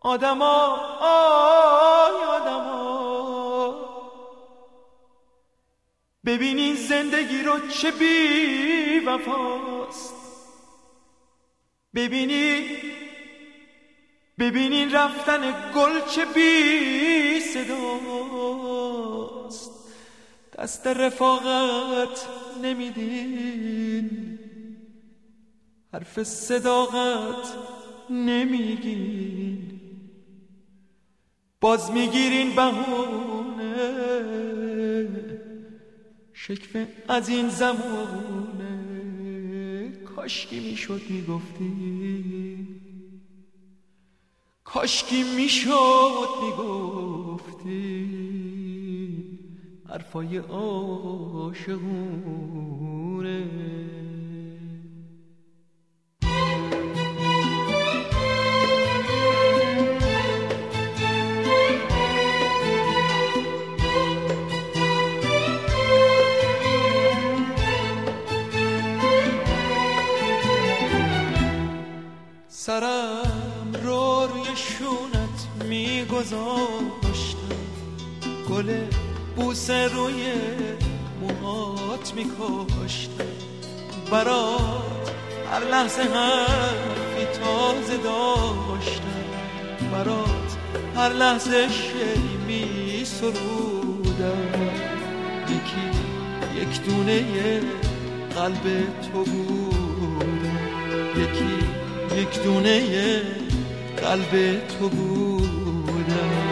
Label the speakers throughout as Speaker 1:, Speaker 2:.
Speaker 1: آدما ببینین زندگی رو چه بی وفاست. ببینین رفتن گل چه بی صداست. دست رفاقت نمیدین، حرف صداقت نمیگین، باز میگیرین بهونه. شکوه از این زمونه کاشکی میشد میگفتی، کاشکی میشد میگفتی حرفای عاشقونه. سرم رو روی شونت میگذاشتم، گل بوسه روی موهات میکاشتم، برات هر لحظه حرفی تازه داشتم، برات هر لحظه شعری میسرودم. یک دونه قلب تو بودم، یک دونه قلب تو بودم.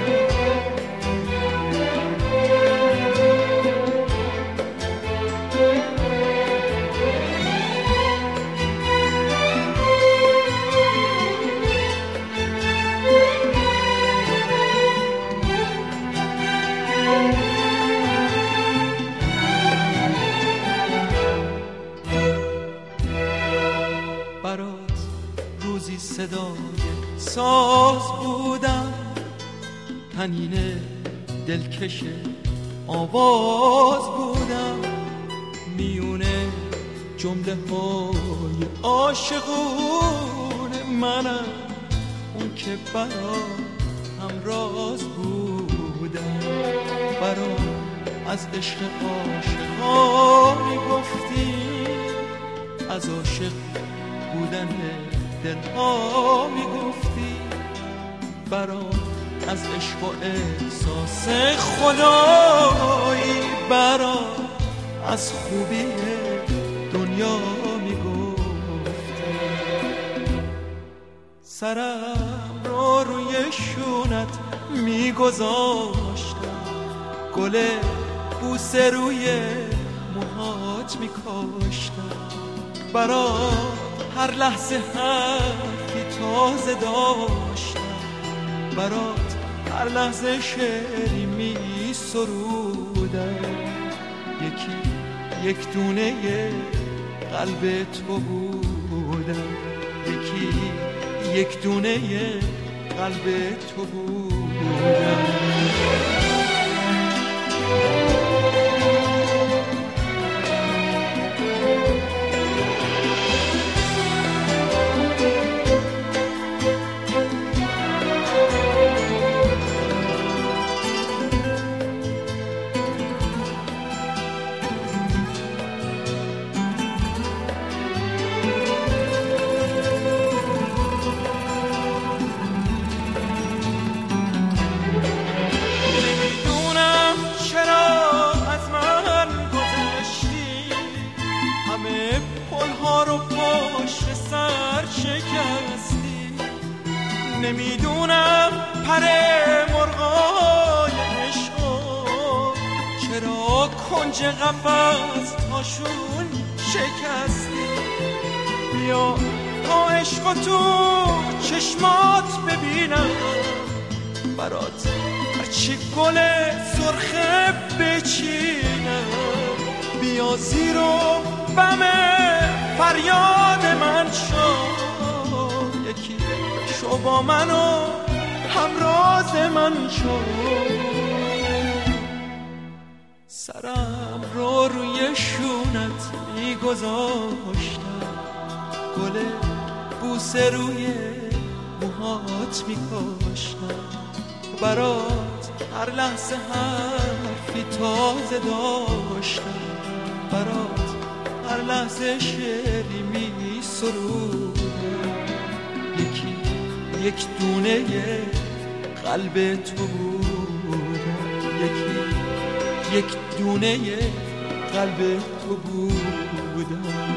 Speaker 1: صدای ساز بودم، تنین دلکش آواز بودم، میونه جمله های عاشقون منم، اون که برا همراز بودم. برا از عشق عاشقا میگفتی، از عاشق بودن دلها میگفتی، برام از عشق و احساس خدایی، برام از خوبی دنیا میگفتی. سرم رو روی شونت میگذاشتم، گل بوسه روی موهات میکاشتم، برام هر لحظه حرفی تازه داشتم، برات هر لحظه شعری می سرودم. یک دونه قلب تو بودم، یک دونه قلب تو بودم. نمیدونم پر مرغای عشقا چرا کنج قفس هاشون شکستی. بیا تا عشق تو چشمات ببینم، برات هرچی گل سرخه بچینم. بیا زیر و بم فریاد من شو، یکی شو با من و همراز من شو. سرم رو روی شونت میگذاشتم، گل بوسه روی موهات برات میکاشتم، برات هر لحظه حرفی تازه داشتم، برات هر لحظه شعری میسرودم. یک دونه قلب تو بودم، یک دونه قلب تو بودم.